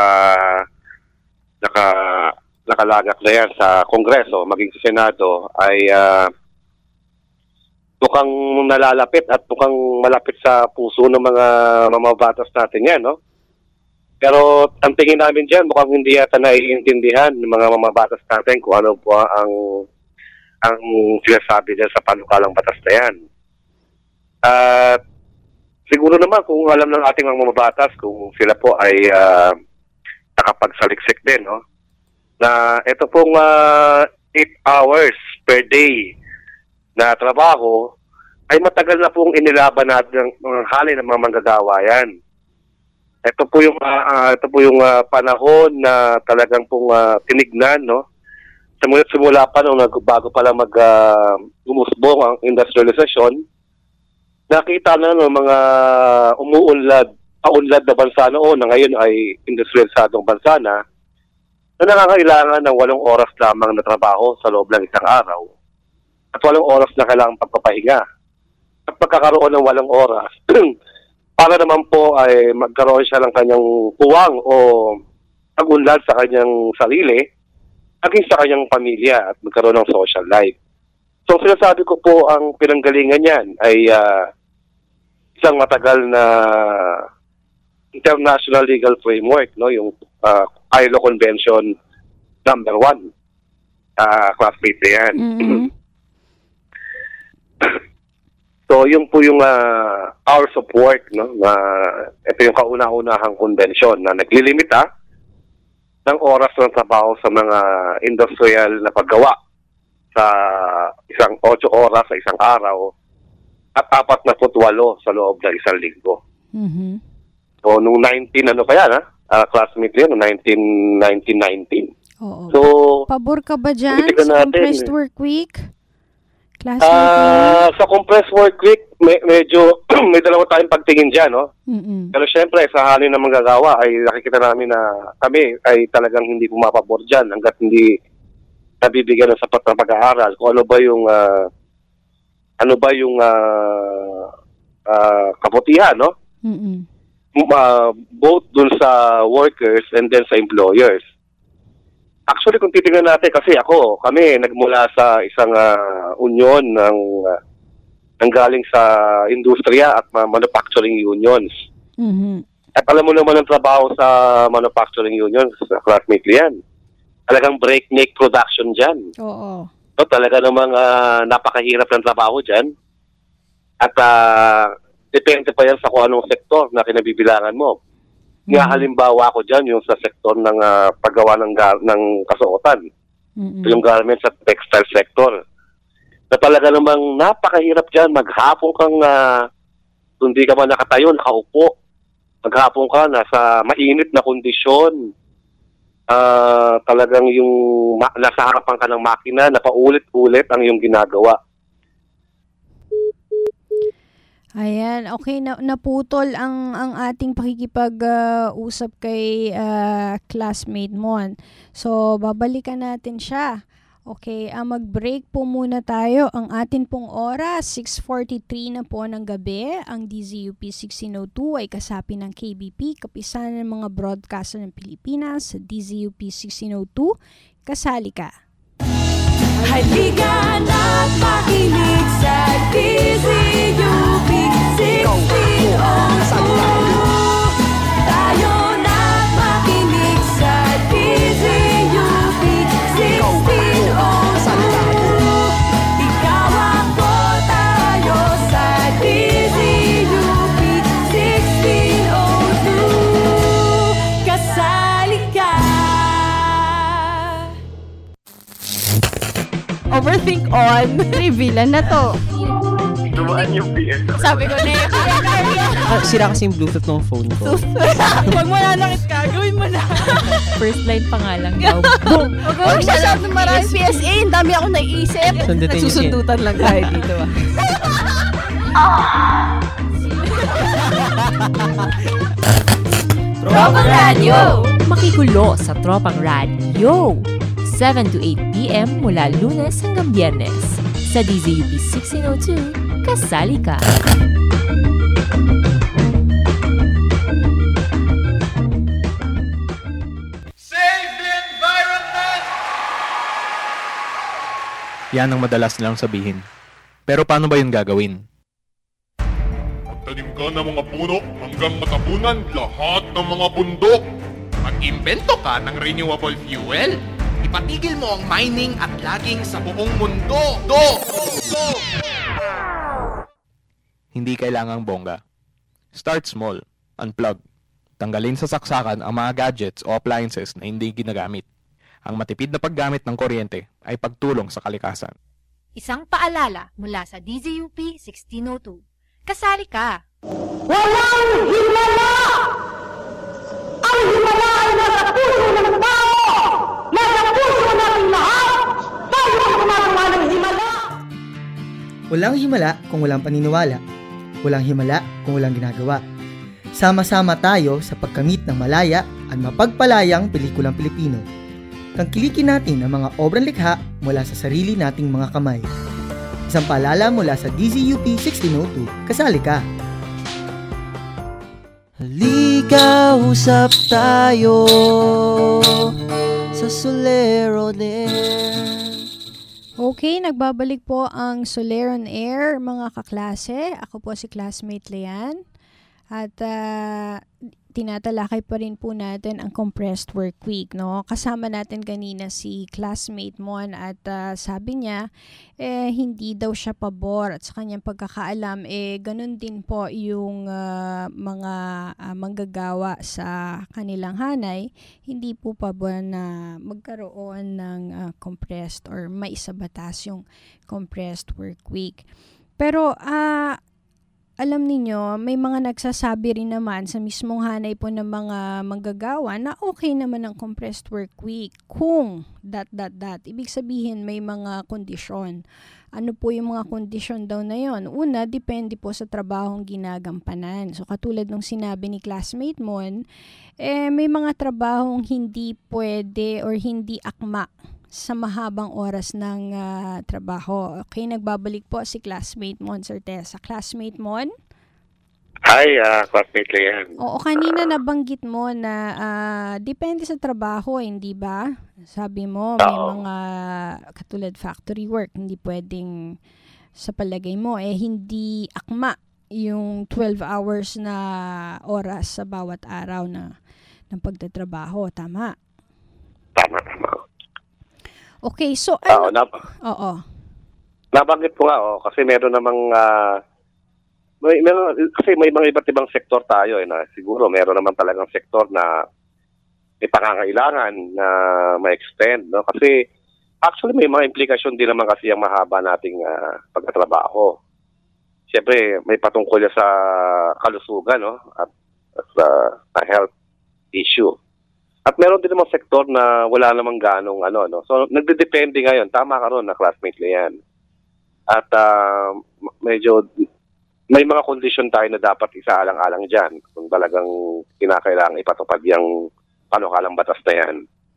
[SPEAKER 15] nakalagak na yan sa Kongreso, maging sa Senado, ay mukhang nalalapit at mukhang malapit sa puso ng mga mamabatas natin yan, no? Pero ang tingin namin dyan, mukhang hindi yata naiintindihan ng mga mamabatas natin kung ano po ang sinasabi dyan sa panukalang batas na yan. At siguro naman kung alam ng ating mga mamabatas, kung sila po ay nakapagsaliksik din, no? Na ito pong 8 hours per day na trabaho ay matagal na pong inilaban natin ng halin ng mga manggagawa yan. Ito po yung panahon na talagang pong tinignan, no? Simula pa nung bago pa lang gumusbong ang industrialization, nakita na ng mga paunlad na bansa noon na ngayon ay industrialisadong bansa na nangangailangan ng 8 oras lamang na trabaho sa loob ng isang araw at 8 oras na kailangang pagpapahinga. At pagkakaroon ng 8 oras, para naman po ay magkaroon siya ng kanyang puwang o pag-unlad sa kanyang sarili, aging sa kanyang pamilya at magkaroon ng social life. So sinasabi ko po ang pinanggalingan niyan ay isang matagal na international legal framework, no, yung ILO Convention number 1. Classmate na yan. Mm-hmm. So, yung po yung hours of work, no? Ito yung kauna-unahang convention na naglilimita ng oras ng trabaho sa mga industrial na paggawa sa isang 8 oras sa isang araw at 48 sa loob ng isang linggo.
[SPEAKER 3] Mm-hmm.
[SPEAKER 15] So, nung classmate yun, noong 1919.
[SPEAKER 3] Oo.
[SPEAKER 15] So,
[SPEAKER 3] pabor ka ba dyan sa compressed work week?
[SPEAKER 15] Sa compressed work week, medyo may dalawa tayong pagtingin dyan, no?
[SPEAKER 3] Mm-mm.
[SPEAKER 15] Pero syempre, sa halin na manggagawa ay nakikita namin na kami ay talagang hindi pumapabor dyan hanggat hindi nabibigyan ng sapat na pag-aaral kung ano ba yung kabutihan, no?
[SPEAKER 3] Mm-mm.
[SPEAKER 15] Both dun sa workers and then sa employers. Actually, kung titingnan natin, kasi kami nagmula sa isang union ng galing sa industriya at manufacturing unions.
[SPEAKER 3] Mm-hmm.
[SPEAKER 15] At alam mo naman ang trabaho sa manufacturing unions, classmate yan. Talagang breakneck production dyan.
[SPEAKER 3] Oo.
[SPEAKER 15] So, talaga namang napakahirap ng trabaho dyan. At depende pa yan sa kung anong sektor na kinabibilangan mo. Nga halimbawa ko dyan, yung sa sektor ng paggawa ng kasuotan. Yung garments at textile sector. Na talaga namang napakahirap dyan. Maghapon kang, hindi ka man nakatayo, nakaupo. Maghapon ka, nasa mainit na kondisyon. Talagang yung nasa harapan ka ng makina, na paulit-ulit ang iyong ginagawa.
[SPEAKER 3] Ayan, okay, naputol ang ating pakikipag-usap kay classmate Mon. So, babalikan natin siya. Okay, mag-break po muna tayo. Ang atin pong oras, 6:43 na po ng gabi. Ang DZUP 1602 ay kasapi ng KBP, Kapisanan ng mga Broadcaster ng Pilipinas, sa DZUP 1602. Kasali ka.
[SPEAKER 2] Halika na't makinig sa DZUP 1602. Tayo na't makinig sa DZUP 1602. Ikaw ako, tayo sa DZUP 1602. Kasali ka.
[SPEAKER 11] Overthink on. Revealan na to.
[SPEAKER 15] Dumaan yung PS.
[SPEAKER 11] Sabi ko na
[SPEAKER 1] Sira kasi yung Bluetooth ng phone ko.
[SPEAKER 11] Huwag mo nanakit ka. Gawin mo na.
[SPEAKER 5] First line pa nga lang daw.
[SPEAKER 11] Boom! Huwag mo masyadong maraming PSA. Ang dami ako naisip. Nagsusundutan lang tayo dito.
[SPEAKER 5] Tropang Radio! Makigulo sa Tropang Radio! 7 to 8 p.m. mula Lunes hanggang Biyernes. Sa DZUP 1602, kasali ka!
[SPEAKER 16] Save the environment!
[SPEAKER 17] Yan ang madalas nilang sabihin. Pero paano ba yun gagawin?
[SPEAKER 16] Magtanim ka ng mga puno hanggang matabunan lahat ng mga bundok.
[SPEAKER 18] Mag-imbento ka ng renewable fuel. Ipatigil mo ang mining at logging sa buong mundo.
[SPEAKER 17] Hindi kailangang bongga. Start small. Unplug. Tanggalin sa saksakan ang mga gadgets o appliances na hindi ginagamit. Ang matipid na paggamit ng kuryente ay pagtulong sa kalikasan.
[SPEAKER 19] Isang paalala mula sa DZUP 1602. Kasali ka!
[SPEAKER 2] Walang himala! Ang himala ay nasa puso ng tao! Nasa puso natin lahat! Tayo ang gumagawa ng himala!
[SPEAKER 20] Walang himala kung walang paniniwala. Walang himala kung walang ginagawa. Sama-sama tayo sa pagkamit ng malaya at mapagpalayang pelikulang Pilipino. Tangkilikin natin ang mga obrang likha mula sa sarili nating mga kamay. Isang paalala mula sa DZUP 1602. Kasali ka!
[SPEAKER 1] Halika, usap tayo sa Solero on Air.
[SPEAKER 3] Okay, nagbabalik po ang Solero on Air, mga kaklase. Ako po si classmate Leanne. At tinatalakay pa rin po natin ang compressed work week, no? Kasama natin kanina si classmate Mon at sabi niya, hindi daw siya pabor at sa kanyang pagkakaalam, ganun din po yung mga manggagawa sa kanilang hanay, hindi po pabor na magkaroon ng compressed or maisabatas yung compressed work week. Pero, alam ninyo, may mga nagsasabi rin naman sa mismong hanay po ng mga manggagawa na okay naman ang compressed work week kung ... Ibig sabihin may mga kondisyon. Ano po yung mga kondisyon daw na yon? Una, depende po sa trabahong ginagampanan. So katulad nung sinabi ni classmate Mon, may mga trabahong hindi pwede or hindi akma sa mahabang oras ng trabaho. Okay, nagbabalik po si classmate Mon Certeza. Classmate Mon?
[SPEAKER 15] Hi, classmate Leanne.
[SPEAKER 3] Oo, kanina nabanggit mo na depende sa trabaho, hindi ba? Sabi mo, may mga katulad factory work, hindi pwedeng sa palagay mo, hindi akma yung 12 hours na oras sa bawat araw na ng pagtatrabaho. Tama?
[SPEAKER 15] Tama.
[SPEAKER 3] Okay, so
[SPEAKER 15] Nabanggit ko nga, kasi meron namang Kasi may mga iba't ibang sektor tayo na siguro meron naman talagang sektor na may pangangailangan na ma-extend, no? Kasi actually may mga implikasyon din naman kasi ang mahaba nating pagtatrabaho. Siyempre may patungkol sa kalusugan, no? At sa health issue. At meron din namang sektor na wala namang ganong no? So nagdedepende ngayon, tama ka ron na classmate na yan. At medyo may mga kondisyon tayo na dapat isaalang-alang dyan kung talagang kinakailangan ipatupad yung panukalang batas na yan.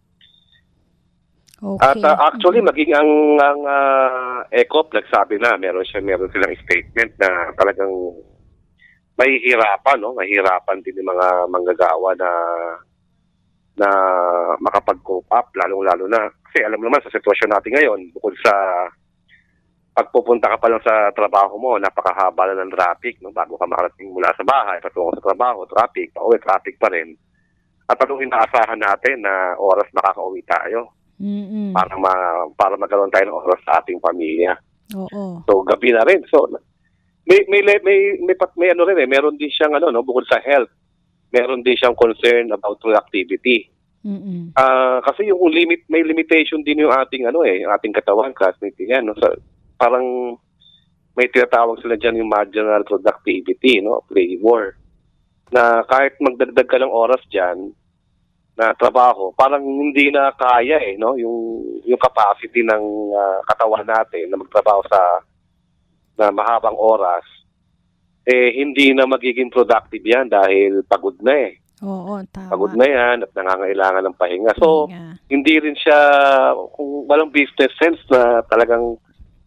[SPEAKER 15] Okay. At actually, maging ang ECOP nagsabi na, meron silang statement na talagang mahihirapan, no? Mahihirapan din yung mga manggagawa na makapag-cope up, lalong-lalo na. Kasi alam naman sa sitwasyon natin ngayon, bukod sa pagpupunta ka pa lang sa trabaho mo, napakahaba na ng traffic, no? Bago ka makarating mula sa bahay, patungo sa trabaho, traffic, pauwi, traffic pa rin. At anong inaasahan natin na oras makakauwi tayo? Para magkaroon tayo ng oras sa ating pamilya. Oo. So gabi na rin. So may ano rin meron din siyang bukod sa health, meron din siyang concern about productivity. Kasi yung may limitation din yung ating yung ating katawan, classmate yan, no? So, parang may tinatawag sila diyan yung marginal productivity, no, flavor. Na kahit magdagdag ka ng oras diyan na trabaho, parang hindi na kaya no, yung capacity ng katawan natin na magtrabaho na mahabang oras, hindi na magiging productive yan dahil pagod na
[SPEAKER 3] Oo, tama.
[SPEAKER 15] Pagod na yan at nangangailangan ng pahinga. So, hindi rin siya, kung walang business sense na talagang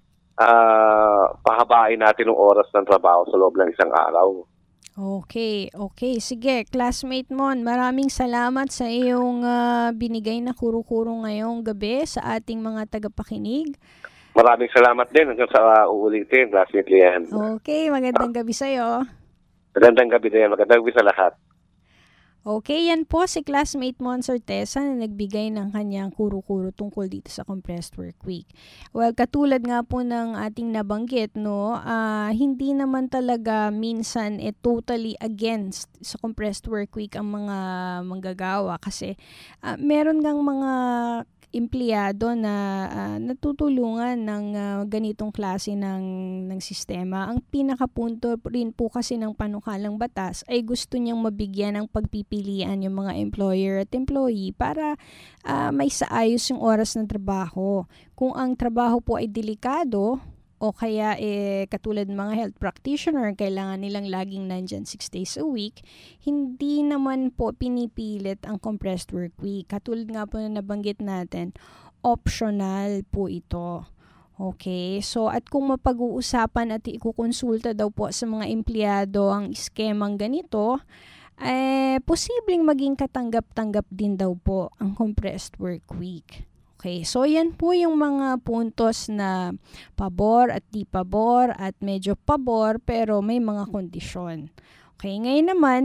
[SPEAKER 15] pahabain natin ng oras ng trabaho sa loob ng isang araw.
[SPEAKER 3] Okay. Sige, classmate Mon, maraming salamat sa iyong binigay na kuro-kuro ngayong gabi sa ating mga tagapakinig.
[SPEAKER 15] Maraming salamat din hanggang sa uulitin, classmate Lian.
[SPEAKER 3] Okay, magandang gabi sa'yo.
[SPEAKER 15] Magandang gabi din. Magandang gabi sa lahat.
[SPEAKER 3] Okay, yan po si classmate Mon Sortesa na nagbigay ng kanyang kuro-kuro tungkol dito sa compressed work week. Well, katulad nga po ng ating nabanggit, no, hindi naman talaga minsan totally against sa compressed work week ang mga manggagawa kasi meron ngang mga empleyado na natutulungan ng ganitong klase ng sistema. Ang pinakapunto rin po kasi ng panukalang batas ay gusto niyang mabigyan ng pagpipilian yung mga employer at employee para may saayos yung oras ng trabaho. Kung ang trabaho po ay delikado o kaya katulad ng mga health practitioner, kailangan nilang laging nandyan 6 days a week, hindi naman po pinipilit ang compressed work week. Katulad nga po na nabanggit natin, optional po ito. Okay, so at kung mapag-uusapan at ikukonsulta daw po sa mga empleyado ang iskemang ganito, posibleng maging katanggap-tanggap din daw po ang compressed work week. Okay, so yan po yung mga puntos na pabor at di pabor at medyo pabor pero may mga kondisyon. Okay, ngayon naman,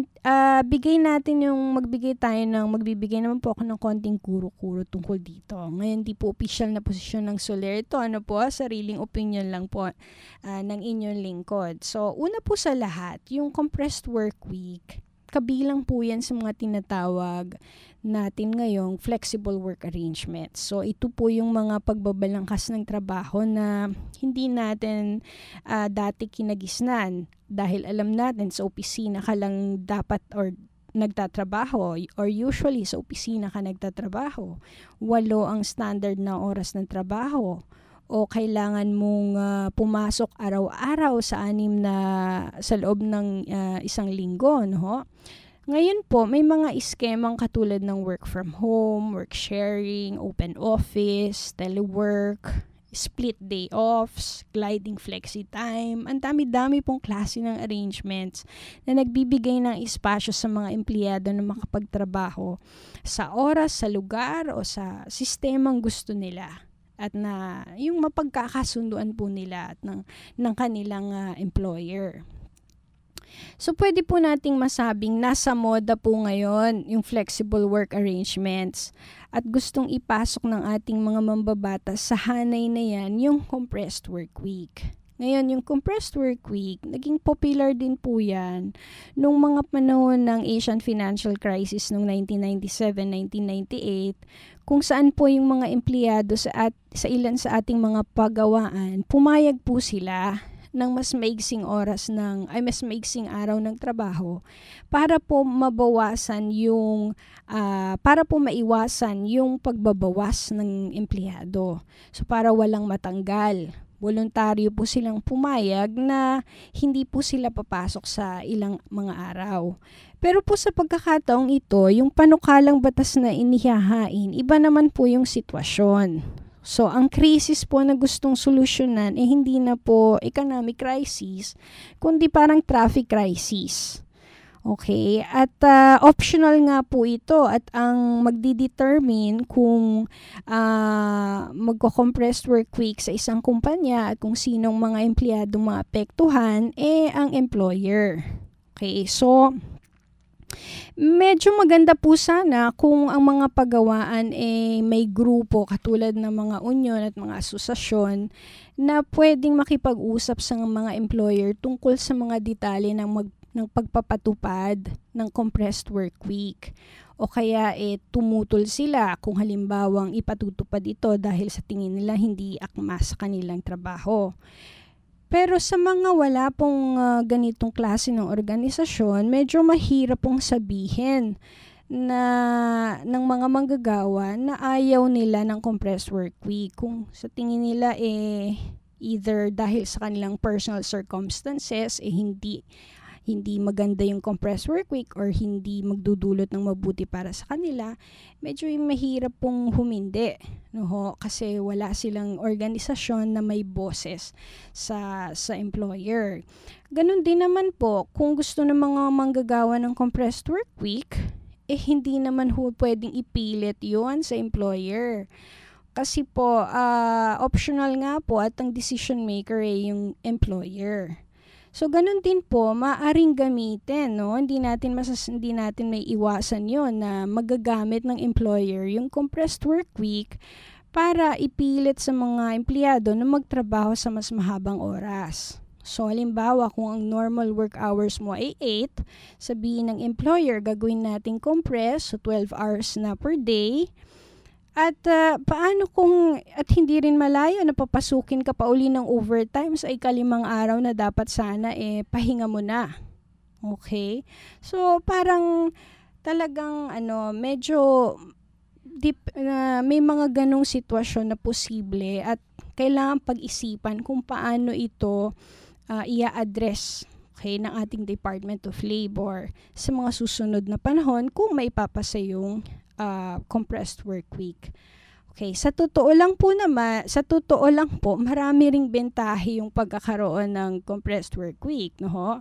[SPEAKER 3] magbibigay naman po ako ng konting kuro-kuro tungkol dito. Ngayon di po official na posisyon ng Soler ito, sariling opinion lang po ng inyong lingkod. So, una po sa lahat, yung compressed work week, kabilang po yan sa mga tinatawag natin ngayong flexible work arrangements. So, ito po yung mga pagbabalangkas ng trabaho na hindi natin dati kinagisnan dahil alam natin sa opisina ka lang dapat or nagtatrabaho or usually sa opisina ka nagtatrabaho. 8 ang standard na oras ng trabaho o kailangan mong pumasok araw-araw sa sa loob ng isang linggo, no? Ngayon po, may mga iskemang katulad ng work from home, work sharing, open office, telework, split day offs, gliding flexi time. Ang dami-dami pong klase ng arrangements na nagbibigay ng espasyo sa mga empleyado na makapagtrabaho sa oras, sa lugar o sa sistemang gusto nila. At na yung mapagkakasunduan po nila at ng kanilang employer. So, pwede po nating masabing nasa moda po ngayon yung flexible work arrangements at gustong ipasok ng ating mga mambabatas sa hanay na yan yung compressed work week. Ngayon, yung compressed work week, naging popular din po yan nung mga panahon ng Asian financial crisis noong 1997-1998, kung saan po yung mga empleyado sa ilan sa ating mga pagawaan, pumayag po sila ng mas maigsing araw ng trabaho para po maiwasan yung pagbabawas ng empleyado. So para walang matanggal. Voluntaryo po silang pumayag na hindi po sila papasok sa ilang mga araw. Pero po sa pagkakataong ito, yung panukalang batas na inihahain, iba naman po yung sitwasyon. So, ang krisis po na gustong solusyonan hindi na po economic crisis, kundi parang traffic crisis. Okay? At optional nga po ito at ang magdidetermine kung magko-compressed work week sa isang kumpanya at kung sinong mga empleyado maapektuhan, ang employer. Okay? So, medyo maganda po sana kung ang mga pagawaan may grupo katulad ng mga union at mga asosasyon na pwedeng makipag-usap sa mga employer tungkol sa mga detalye ng pagpapatupad ng compressed work week. O kaya tumutol sila kung halimbawang ipatutupad ito dahil sa tingin nila hindi akma sa kanilang trabaho. Pero sa mga wala pong ganitong klase ng organisasyon, medyo mahirap pong sabihin na ng mga manggagawa na ayaw nila ng compressed work week. Kung sa tingin nila either dahil sa kanilang personal circumstances hindi maganda yung compressed work week or hindi magdudulot ng mabuti para sa kanila, medyo mahirap pong humindi. No? Kasi wala silang organisasyon na may boses sa employer. Ganon din naman po, kung gusto ng mga manggagawa ng compressed work week, hindi naman pwedeng ipilit yun sa employer. Kasi po, optional nga po at ang decision maker yung employer. So, ganun din po, maaaring gamitin, no? Hindi natin may iwasan yon na magagamit ng employer yung compressed work week para ipilit sa mga empleyado na magtrabaho sa mas mahabang oras. So, halimbawa, kung ang normal work hours mo ay 8, sabihin ng employer, gagawin natin compress, so 12 hours na per day. At paano kung hindi rin malayo na papasukin ka pa uli ng overtime sa ikalimang araw na dapat sana pahinga mo na. Okay? So parang talagang medyo may mga ganong sitwasyon na posible at kailangan pag-isipan kung paano ito i-address ng ating Department of Labor sa mga susunod na panahon kung may papasa yung compressed work week. Okay, sa totoo lang po, marami ring bentahe yung pagkakaroon ng compressed work week, no?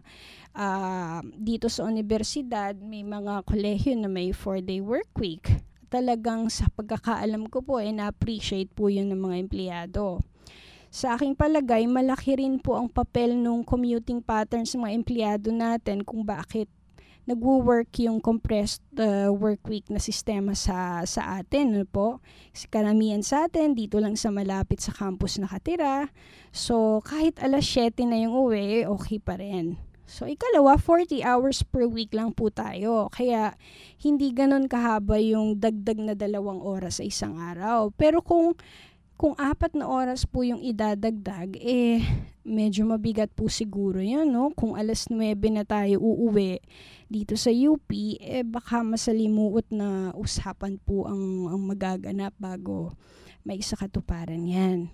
[SPEAKER 3] Dito sa universidad, may mga kolehiyo na may 4-day work week. Talagang sa pagkakaalam ko po, na-appreciate po yun ng mga empleyado. Sa aking palagay, malaki rin po ang papel ng commuting patterns ng mga empleyado natin kung bakit nagwo-work yung compressed work week na sistema sa atin, ano po? Kasi karamihan sa atin, dito lang sa malapit sa campus nakatira. So, kahit 7:00 na yung uwi, okay pa rin. So, ikalawa, 40 hours per week lang po tayo. Kaya, hindi ganun kahaba yung dagdag na 2 oras sa isang araw. Pero kung 4 na oras po yung idadagdag, medyo mabigat po siguro yan, no? Kung 9:00 na tayo uuwi dito sa UP, baka masalimuot na usapan po ang magaganap bago may isa katuparan yan.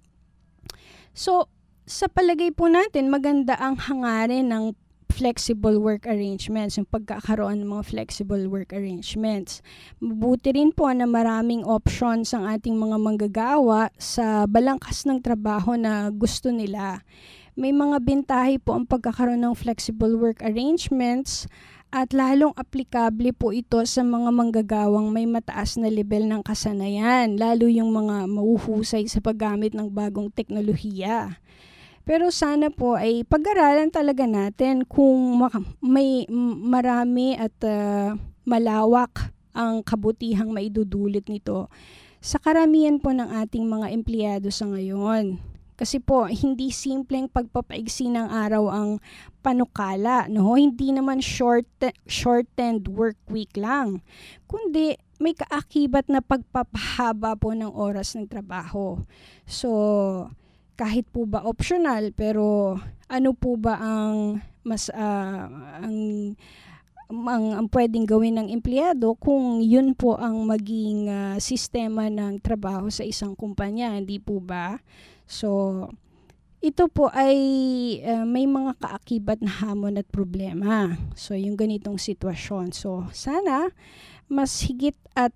[SPEAKER 3] So, sa palagay po natin, maganda ang hangarin ng flexible work arrangements, yung pagkakaroon ng mga flexible work arrangements. Mabuti rin po na maraming options ang ating mga manggagawa sa balangkas ng trabaho na gusto nila. May mga bentahe po ang pagkakaroon ng flexible work arrangements at lalong aplikable po ito sa mga manggagawang may mataas na level ng kasanayan, lalo yung mga mahuhusay sa paggamit ng bagong teknolohiya. Pero sana po ay pag-aralan talaga natin kung may marami at malawak ang kabutihang maidudulot nito sa karamihan po ng ating mga empleyado sa ngayon. Kasi po, hindi simpleng pagpapaigsi ng araw ang panukala, no? Hindi naman shortened work week lang, kundi may kaakibat na pagpapahaba po ng oras ng trabaho. So, kahit po ba optional, pero ano po ba ang ang pwedeng gawin ng empleyado kung yun po ang maging sistema ng trabaho sa isang kumpanya, hindi po ba? So, ito po ay may mga kaakibat na hamon at problema. So, yung ganitong sitwasyon. So, sana mas higit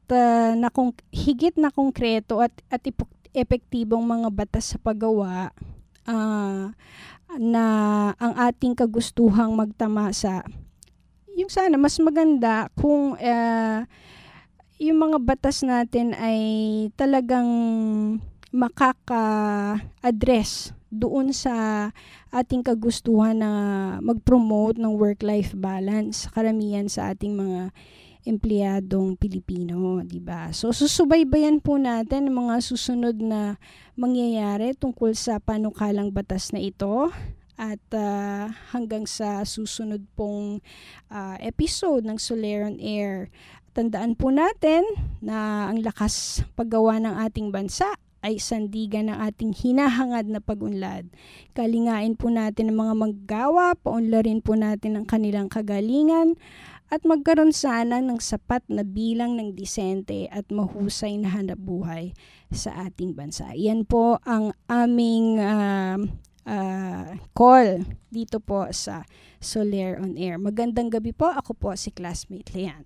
[SPEAKER 3] na konkreto at epektibong mga batas sa paggawa na ang ating kagustuhang magtamasa. Yung sana mas maganda kung yung mga batas natin ay talagang makaka-address doon sa ating kagustuhan na mag-promote ng work-life balance, karamihan sa ating mga empleyadong Pilipino, di ba? So susubaybayan po natin ang mga susunod na mangyayari tungkol sa panukalang batas na ito. At hanggang sa susunod pong episode ng Soler on Air, tandaan po natin na ang lakas paggawa ng ating bansa ay sandigan ng ating hinahangad na pag-unlad. Kalingain po natin ang mga maggawa, paunlarin po natin ang kanilang kagalingan, at magkaroon sana ng sapat na bilang ng disente at mahusay na hanapbuhay sa ating bansa. Yan po ang aming call dito po sa Soler on Air. Magandang gabi po. Ako po si classmate Leanne.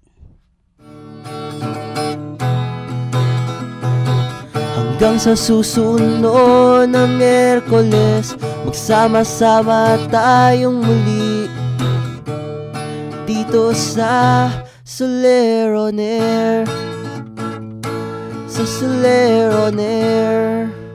[SPEAKER 1] Hanggang sa susunod na Miyerkules, magsama-sama tayong muli dito sa Soler on Air, sa Soler on Air.